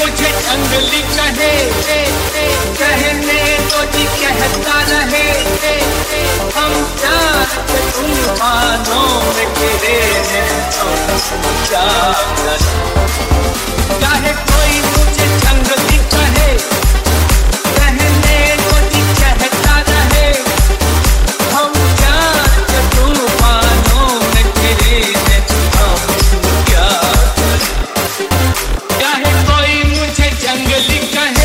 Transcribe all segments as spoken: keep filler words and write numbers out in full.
मुझे जंगली कहे, कहने तो जी कहता रहे, हम प्यार के तूफानों में गिरे हैं, हम क्या करें। चाहे कोई मुझे जंगली कहे, कहने तो जी कहता रहे, हम प्यार के तूफानों में गिरे हैं, हम क्या करें। चाहे कोई मुझे जंगली कहे,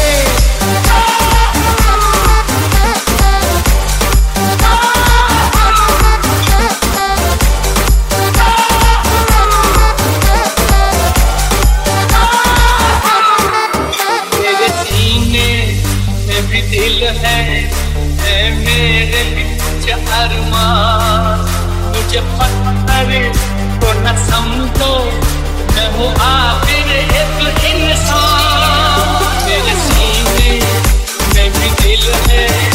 मेरे सीने में भी दिल है, है मेरे भी कुछ अरमान। मुझे पत्थर को न समझो, मैं हूँ आखिर एक इंसान। मेरे सीने में भी दिल है,